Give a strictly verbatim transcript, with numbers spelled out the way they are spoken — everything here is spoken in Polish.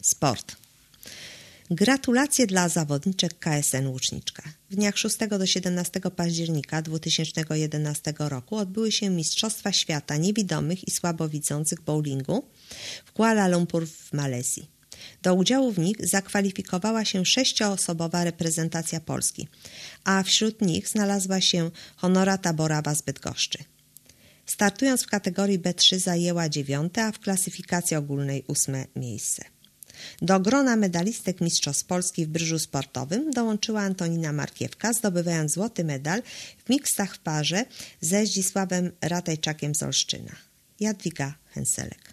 Sport. Gratulacje dla zawodniczek K S N Łuczniczka. W dniach szóstego do siedemnastego października dwa tysiące jedenastego roku odbyły się Mistrzostwa Świata Niewidomych i Słabowidzących Bowlingu w Kuala Lumpur w Malezji. Do udziału w nich zakwalifikowała się sześcioosobowa reprezentacja Polski, a wśród nich znalazła się Honorata Borawa z Bydgoszczy. Startując w kategorii B trzy zajęła dziewiąte, a w klasyfikacji ogólnej ósme miejsce. Do grona medalistek Mistrzostw Polski w bryżu sportowym dołączyła Antonina Markiewka, zdobywając złoty medal w miksach w parze ze Zdzisławem Ratajczakiem z Olsztyna. Jadwiga Henselek.